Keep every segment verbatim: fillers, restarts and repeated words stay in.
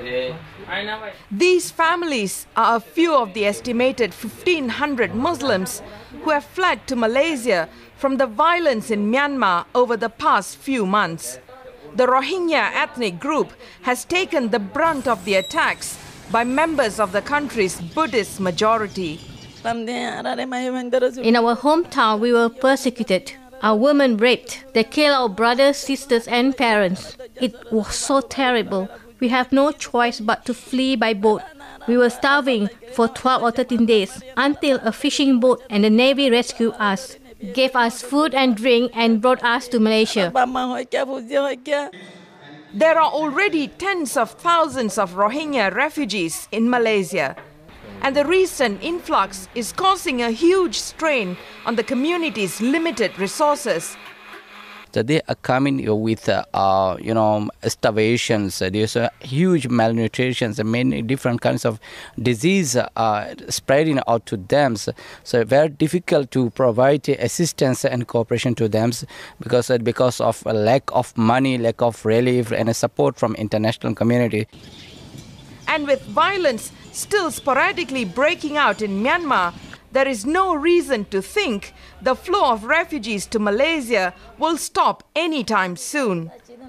These families are a few of the estimated fifteen hundred Muslims who have fled to Malaysia from the violence in Myanmar over the past few months. The Rohingya ethnic group has taken the brunt of the attacks by members of the country's Buddhist majority. In our hometown, we were persecuted. Our women raped. They killed our brothers, sisters and parents. It was so terrible. We have no choice but to flee by boat. We were starving for twelve or thirteen days until a fishing boat and the Navy rescued us, gave us food and drink and brought us to Malaysia. There are already tens of thousands of Rohingya refugees in Malaysia, and the recent influx is causing a huge strain on the community's limited resources. So they are coming with, uh, uh, you know, starvations. There's a huge malnutrition, and many different kinds of disease uh, spreading out to them. So, so very difficult to provide assistance and cooperation to them because uh, because of a lack of money, lack of relief, and support from international community. And with violence still sporadically breaking out in Myanmar, there is no reason to think the flow of refugees to Malaysia will stop anytime soon.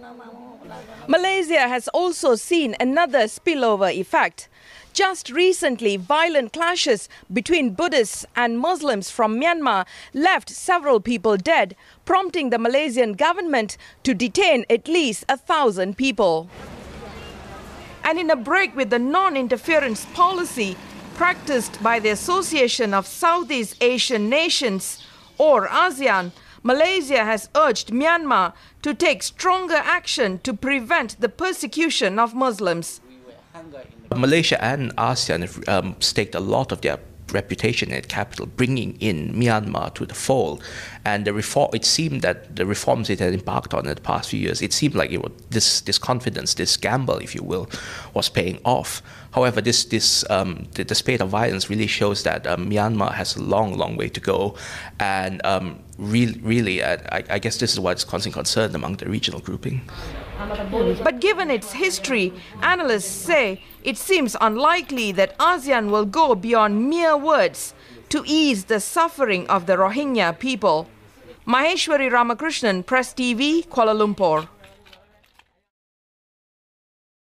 Malaysia has also seen another spillover effect. Just recently, violent clashes between Buddhists and Muslims from Myanmar left several people dead, prompting the Malaysian government to detain at least a thousand people. And in a break with the non-interference policy practiced by the Association of Southeast Asian Nations, or ASEAN, Malaysia has urged Myanmar to take stronger action to prevent the persecution of Muslims. Malaysia and ASEAN have um, staked a lot of their reputation and capital, bringing in Myanmar to the fold. And the reform, it seemed that the reforms it had embarked on in the past few years, it seemed like it was, this this confidence, this gamble, if you will, was paying off. However, this this um, the, the spate of violence really shows that um, Myanmar has a long, long way to go, and um, really, really, uh, I, I guess this is what's causing concern among the regional grouping. But given its history, analysts say it seems unlikely that ASEAN will go beyond mere words to ease the suffering of the Rohingya people. Maheshwari Ramakrishnan, Press T V, Kuala Lumpur.